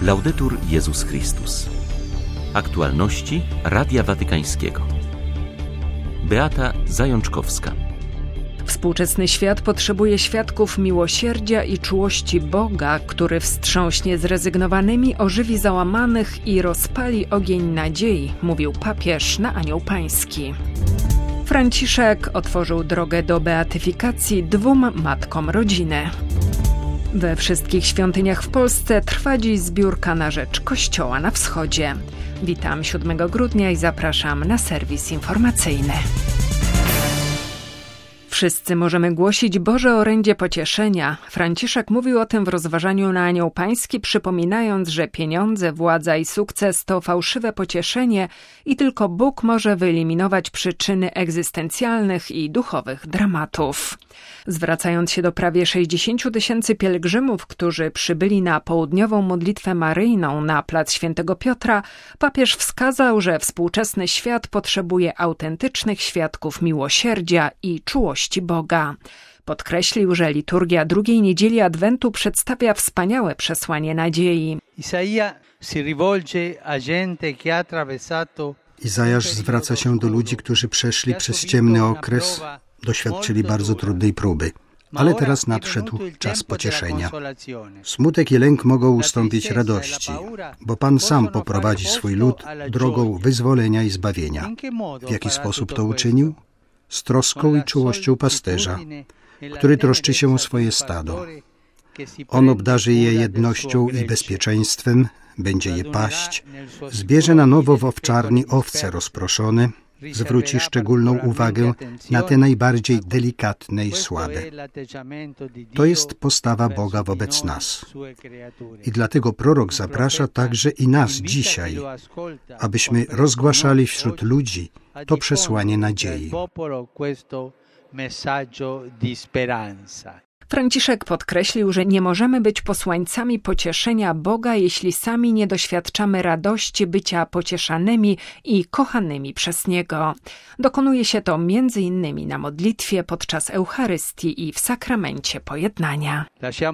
Laudetur Jezus Chrystus. Aktualności Radia Watykańskiego. Beata Zajączkowska. Współczesny świat potrzebuje świadków miłosierdzia i czułości Boga, który wstrząśnie zrezygnowanymi, ożywi załamanych i rozpali ogień nadziei, mówił papież na Anioł Pański. Franciszek otworzył drogę do beatyfikacji 2 matkom rodziny. We wszystkich świątyniach w Polsce trwa dziś zbiórka na rzecz Kościoła na Wschodzie. Witam 7 grudnia i zapraszam na serwis informacyjny. Wszyscy możemy głosić Boże orędzie pocieszenia. Franciszek mówił o tym w rozważaniu na Anioł Pański, przypominając, że pieniądze, władza i sukces to fałszywe pocieszenie i tylko Bóg może wyeliminować przyczyny egzystencjalnych i duchowych dramatów. Zwracając się do prawie 60 000 pielgrzymów, którzy przybyli na południową modlitwę maryjną na plac Świętego Piotra, papież wskazał, że współczesny świat potrzebuje autentycznych świadków miłosierdzia i czułości Boga. Podkreślił, że liturgia drugiej niedzieli Adwentu przedstawia wspaniałe przesłanie nadziei. Izajasz zwraca się do ludzi, którzy przeszli przez ciemny okres, doświadczyli bardzo trudnej próby. Ale teraz nadszedł czas pocieszenia. Smutek i lęk mogą ustąpić radości, bo Pan sam poprowadzi swój lud drogą wyzwolenia i zbawienia. W jaki sposób to uczynił? Z troską i czułością pasterza, który troszczy się o swoje stado. On obdarzy je jednością i bezpieczeństwem, będzie je paść, zbierze na nowo w owczarni owce rozproszone, zwróci szczególną uwagę na te najbardziej delikatne i słabe. To jest postawa Boga wobec nas. I dlatego prorok zaprasza także i nas dzisiaj, abyśmy rozgłaszali wśród ludzi to przesłanie nadziei. Franciszek podkreślił, że nie możemy być posłańcami pocieszenia Boga, jeśli sami nie doświadczamy radości bycia pocieszanymi i kochanymi przez Niego. Dokonuje się to m.in. na modlitwie, podczas Eucharystii i w sakramencie pojednania.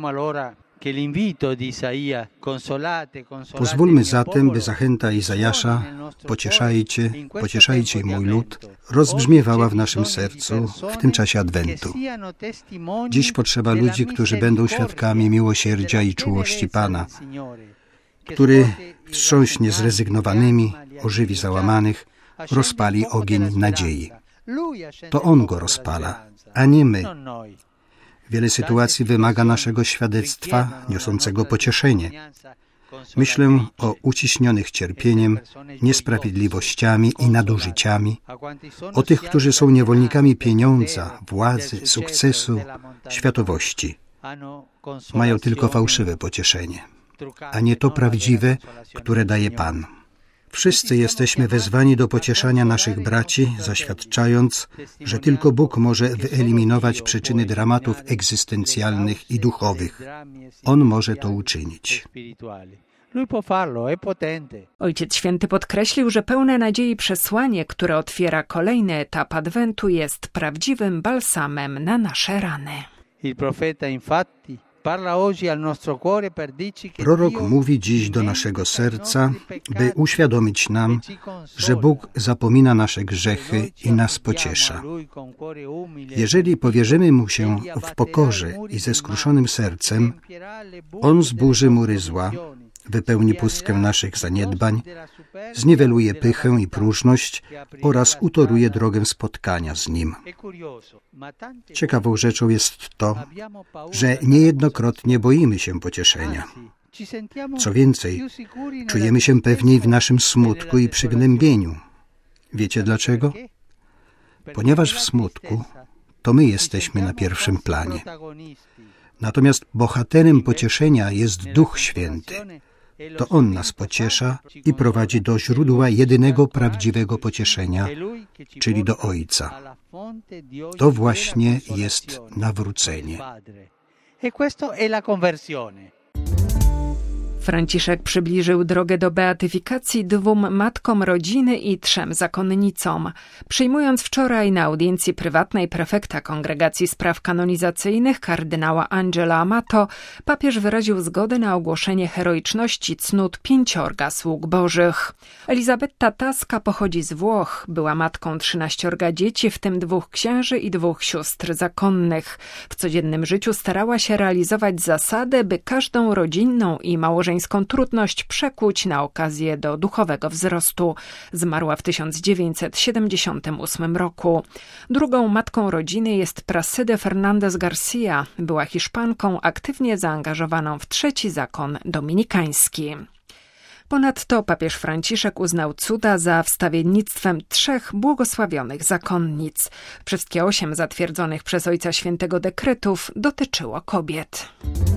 Pozwólmy zatem, by zachęta Izajasza, pocieszajcie mój lud, rozbrzmiewała w naszym sercu w tym czasie Adwentu. Dziś potrzeba ludzi, którzy będą świadkami miłosierdzia i czułości Pana, który wstrząśnie zrezygnowanymi, ożywi załamanych, rozpali ogień nadziei. To On go rozpala, a nie my. Wiele sytuacji wymaga naszego świadectwa niosącego pocieszenie. Myślę o uciśnionych cierpieniem, niesprawiedliwościami i nadużyciami, o tych, którzy są niewolnikami pieniądza, władzy, sukcesu, światowości. Mają tylko fałszywe pocieszenie, a nie to prawdziwe, które daje Pan. Wszyscy jesteśmy wezwani do pocieszania naszych braci, zaświadczając, że tylko Bóg może wyeliminować przyczyny dramatów egzystencjalnych i duchowych. On może to uczynić. Ojciec Święty podkreślił, że pełne nadziei przesłanie, które otwiera kolejny etap Adwentu, jest prawdziwym balsamem na nasze rany. Prorok mówi dziś do naszego serca, by uświadomić nam, że Bóg zapomina nasze grzechy i nas pociesza. Jeżeli powierzymy Mu się w pokorze i ze skruszonym sercem, On zburzy mury zła, wypełni pustkę naszych zaniedbań, zniweluje pychę i próżność oraz utoruje drogę spotkania z Nim. Ciekawą rzeczą jest to, że niejednokrotnie boimy się pocieszenia. Co więcej, czujemy się pewniej w naszym smutku i przygnębieniu. Wiecie dlaczego? Ponieważ w smutku to my jesteśmy na pierwszym planie. Natomiast bohaterem pocieszenia jest Duch Święty. To On nas pociesza i prowadzi do źródła jedynego prawdziwego pocieszenia, czyli do Ojca. To właśnie jest nawrócenie. Franciszek przybliżył drogę do beatyfikacji 2 matkom rodziny i 3 zakonnicom. Przyjmując wczoraj na audiencji prywatnej prefekta Kongregacji Spraw Kanonizacyjnych kardynała Angela Amato, papież wyraził zgodę na ogłoszenie heroiczności cnót 5 sług bożych. Elizabetta Tasca pochodzi z Włoch, była matką 13 dzieci, w tym 2 księży i 2 sióstr zakonnych. W codziennym życiu starała się realizować zasadę, by każdą rodzinną i małżeńską trudność przekuć na okazję do duchowego wzrostu. Zmarła w 1978 roku. Drugą matką rodziny jest Pracyde Fernandez Garcia. Była Hiszpanką aktywnie zaangażowaną w 3. zakon dominikański. Ponadto papież Franciszek uznał cuda za wstawiennictwem 3 błogosławionych zakonnic. Wszystkie 8 zatwierdzonych przez Ojca Świętego dekretów dotyczyło kobiet.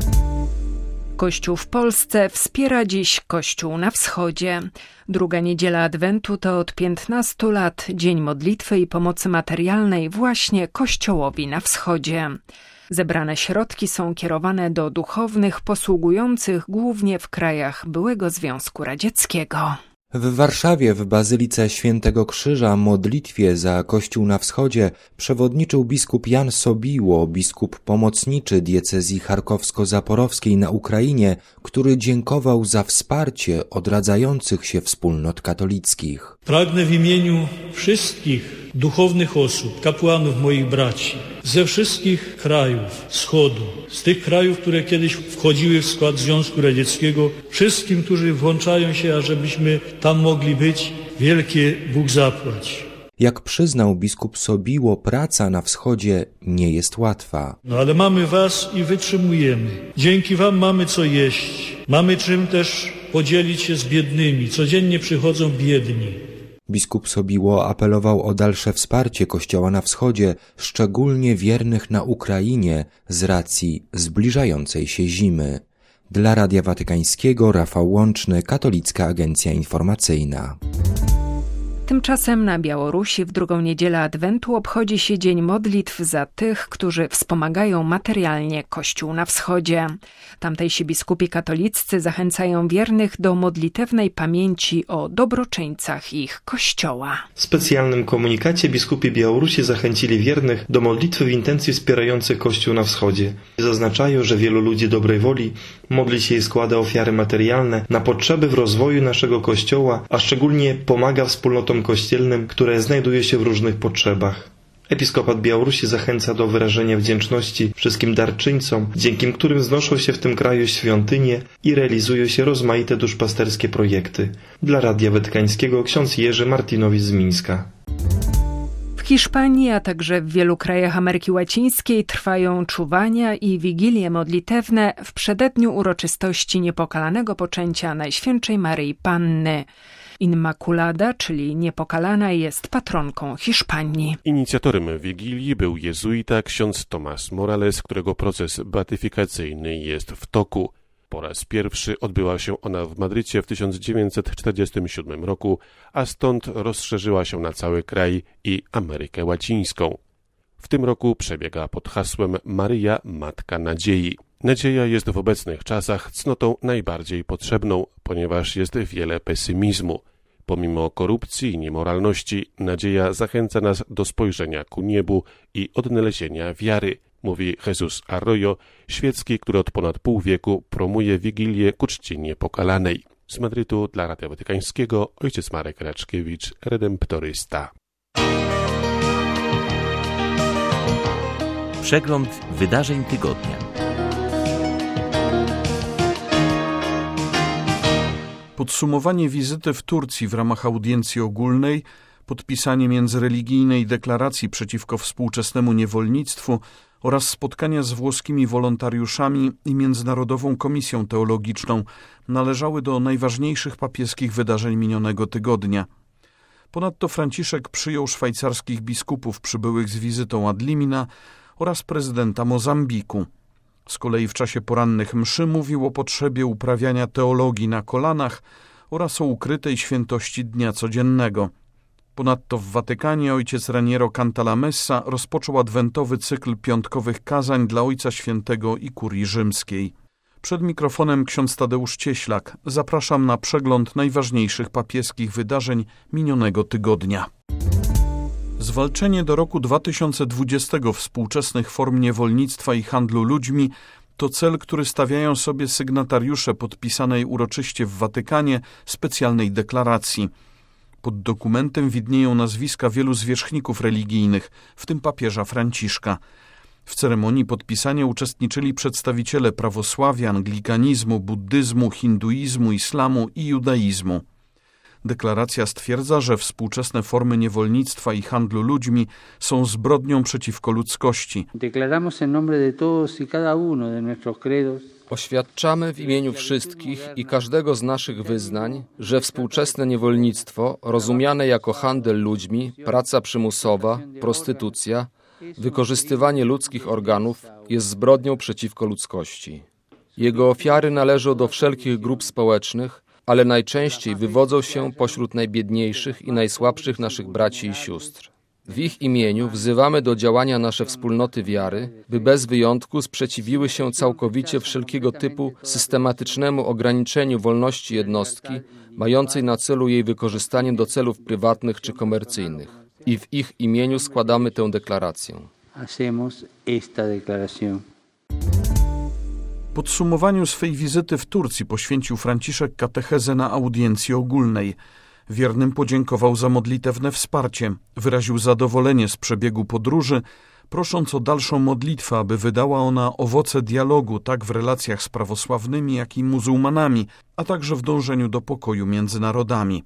Kościół w Polsce wspiera dziś Kościół na Wschodzie. Druga niedziela Adwentu to od 15 lat dzień modlitwy i pomocy materialnej właśnie Kościołowi na Wschodzie. Zebrane środki są kierowane do duchownych posługujących głównie w krajach byłego Związku Radzieckiego. W Warszawie w Bazylice Świętego Krzyża modlitwie za Kościół na Wschodzie przewodniczył biskup Jan Sobiło, biskup pomocniczy diecezji charkowsko-zaporowskiej na Ukrainie, który dziękował za wsparcie odradzających się wspólnot katolickich. Pragnę w imieniu wszystkich duchownych osób, kapłanów moich braci, ze wszystkich krajów Wschodu, z tych krajów, które kiedyś wchodziły w skład Związku Radzieckiego, wszystkim, którzy włączają się, ażebyśmy tam mogli być, wielkie Bóg zapłać. Jak przyznał biskup Sobiło, praca na wschodzie nie jest łatwa. Ale mamy was i wytrzymujemy. Dzięki wam mamy co jeść. Mamy czym też podzielić się z biednymi. Codziennie przychodzą biedni. Biskup Sobiło apelował o dalsze wsparcie Kościoła na wschodzie, szczególnie wiernych na Ukrainie, z racji zbliżającej się zimy. Dla Radia Watykańskiego Rafał Łączny, Katolicka Agencja Informacyjna. Tymczasem na Białorusi w drugą niedzielę Adwentu obchodzi się Dzień Modlitw za tych, którzy wspomagają materialnie Kościół na Wschodzie. Tamtejsi biskupi katoliccy zachęcają wiernych do modlitewnej pamięci o dobroczyńcach ich Kościoła. W specjalnym komunikacie biskupi Białorusi zachęcili wiernych do modlitwy w intencji wspierających Kościół na Wschodzie. Zaznaczają, że wielu ludzi dobrej woli modli się i składa ofiary materialne na potrzeby w rozwoju naszego Kościoła, a szczególnie pomaga wspólnotom kościelnym, które znajduje się w różnych potrzebach. Episkopat Białorusi zachęca do wyrażenia wdzięczności wszystkim darczyńcom, dzięki którym znoszą się w tym kraju świątynie i realizują się rozmaite duszpasterskie projekty. Dla Radia Watykańskiego ksiądz Jerzy Martinowicz z Mińska. W Hiszpanii, a także w wielu krajach Ameryki Łacińskiej trwają czuwania i wigilie modlitewne w przededniu uroczystości niepokalanego poczęcia Najświętszej Maryi Panny. Immaculada, czyli Niepokalana, jest patronką Hiszpanii. Inicjatorem Wigilii był jezuita ksiądz Tomás Morales, którego proces beatyfikacyjny jest w toku. Po raz pierwszy odbyła się ona w Madrycie w 1947 roku, a stąd rozszerzyła się na cały kraj i Amerykę Łacińską. W tym roku przebiega pod hasłem Maryja, Matka Nadziei. Nadzieja jest w obecnych czasach cnotą najbardziej potrzebną, ponieważ jest wiele pesymizmu. Pomimo korupcji i niemoralności, nadzieja zachęca nas do spojrzenia ku niebu i odnalezienia wiary, mówi Jesus Arroyo, świecki, który od ponad pół wieku promuje Wigilię ku czci Niepokalanej. Z Madrytu dla Radia Watykańskiego ojciec Marek Raczkiewicz, redemptorysta. Przegląd wydarzeń tygodnia. Podsumowanie wizyty w Turcji w ramach audiencji ogólnej, podpisanie międzyreligijnej deklaracji przeciwko współczesnemu niewolnictwu oraz spotkania z włoskimi wolontariuszami i Międzynarodową Komisją Teologiczną należały do najważniejszych papieskich wydarzeń minionego tygodnia. Ponadto Franciszek przyjął szwajcarskich biskupów przybyłych z wizytą ad limina oraz prezydenta Mozambiku. Z kolei w czasie porannych mszy mówił o potrzebie uprawiania teologii na kolanach oraz o ukrytej świętości dnia codziennego. Ponadto w Watykanie ojciec Raniero Cantalamessa rozpoczął adwentowy cykl piątkowych kazań dla Ojca Świętego i Kurii Rzymskiej. Przed mikrofonem ksiądz Tadeusz Cieślak. Zapraszam na przegląd najważniejszych papieskich wydarzeń minionego tygodnia. Zwalczenie do roku 2020 współczesnych form niewolnictwa i handlu ludźmi to cel, który stawiają sobie sygnatariusze podpisanej uroczyście w Watykanie specjalnej deklaracji. Pod dokumentem widnieją nazwiska wielu zwierzchników religijnych, w tym papieża Franciszka. W ceremonii podpisania uczestniczyli przedstawiciele prawosławia, anglikanizmu, buddyzmu, hinduizmu, islamu i judaizmu. Deklaracja stwierdza, że współczesne formy niewolnictwa i handlu ludźmi są zbrodnią przeciwko ludzkości. Oświadczamy w imieniu wszystkich i każdego z naszych wyznań, że współczesne niewolnictwo, rozumiane jako handel ludźmi, praca przymusowa, prostytucja, wykorzystywanie ludzkich organów jest zbrodnią przeciwko ludzkości. Jego ofiary należą do wszelkich grup społecznych, ale najczęściej wywodzą się pośród najbiedniejszych i najsłabszych naszych braci i sióstr. W ich imieniu wzywamy do działania nasze wspólnoty wiary, by bez wyjątku sprzeciwiły się całkowicie wszelkiego typu systematycznemu ograniczeniu wolności jednostki, mającej na celu jej wykorzystanie do celów prywatnych czy komercyjnych. I w ich imieniu składamy tę deklarację. Podsumowaniu swej wizyty w Turcji poświęcił Franciszek katechezę na audiencji ogólnej. Wiernym podziękował za modlitewne wsparcie, wyraził zadowolenie z przebiegu podróży, prosząc o dalszą modlitwę, aby wydała ona owoce dialogu tak w relacjach z prawosławnymi, jak i muzułmanami, a także w dążeniu do pokoju między narodami.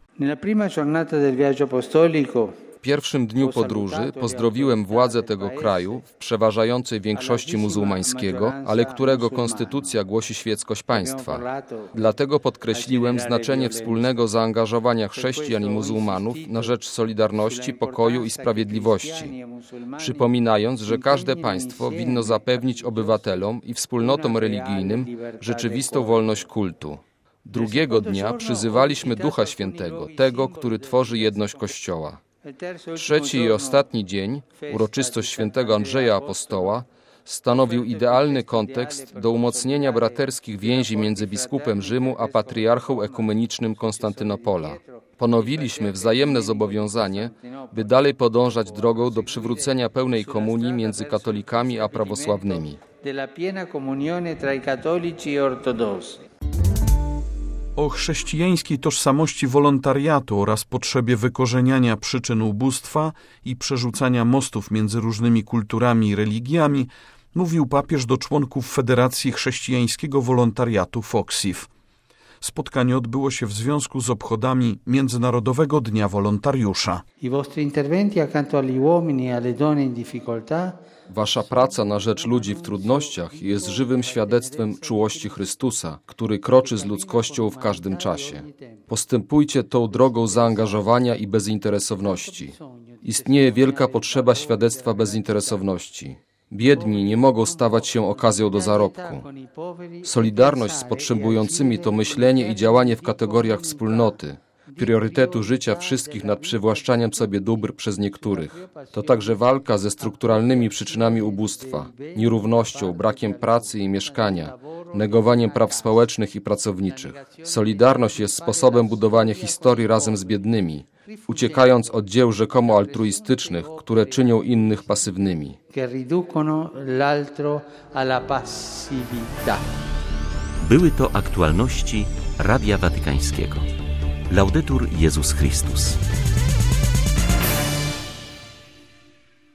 W pierwszym dniu podróży pozdrowiłem władze tego kraju, w przeważającej większości muzułmańskiego, ale którego konstytucja głosi świeckość państwa. Dlatego podkreśliłem znaczenie wspólnego zaangażowania chrześcijan i muzułmanów na rzecz solidarności, pokoju i sprawiedliwości, przypominając, że każde państwo winno zapewnić obywatelom i wspólnotom religijnym rzeczywistą wolność kultu. Drugiego dnia przyzywaliśmy Ducha Świętego, tego, który tworzy jedność Kościoła. Trzeci i ostatni dzień, uroczystość świętego Andrzeja Apostoła, stanowił idealny kontekst do umocnienia braterskich więzi między biskupem Rzymu a patriarchą ekumenicznym Konstantynopola. Ponowiliśmy wzajemne zobowiązanie, by dalej podążać drogą do przywrócenia pełnej komunii między katolikami a prawosławnymi. O chrześcijańskiej tożsamości wolontariatu oraz potrzebie wykorzeniania przyczyn ubóstwa i przerzucania mostów między różnymi kulturami i religiami mówił papież do członków Federacji Chrześcijańskiego Wolontariatu FOXIF. Spotkanie odbyło się w związku z obchodami Międzynarodowego Dnia Wolontariusza. Wasza praca na rzecz ludzi w trudnościach jest żywym świadectwem czułości Chrystusa, który kroczy z ludzkością w każdym czasie. Postępujcie tą drogą zaangażowania i bezinteresowności. Istnieje wielka potrzeba świadectwa bezinteresowności. Biedni nie mogą stawać się okazją do zarobku. Solidarność z potrzebującymi to myślenie i działanie w kategoriach wspólnoty, priorytetu życia wszystkich nad przywłaszczaniem sobie dóbr przez niektórych. To także walka ze strukturalnymi przyczynami ubóstwa, nierównością, brakiem pracy i mieszkania, negowaniem praw społecznych i pracowniczych. Solidarność jest sposobem budowania historii razem z biednymi, uciekając od dzieł rzekomo altruistycznych, które czynią innych pasywnymi. Były to aktualności Radia Watykańskiego. Laudetur Jezus Chrystus.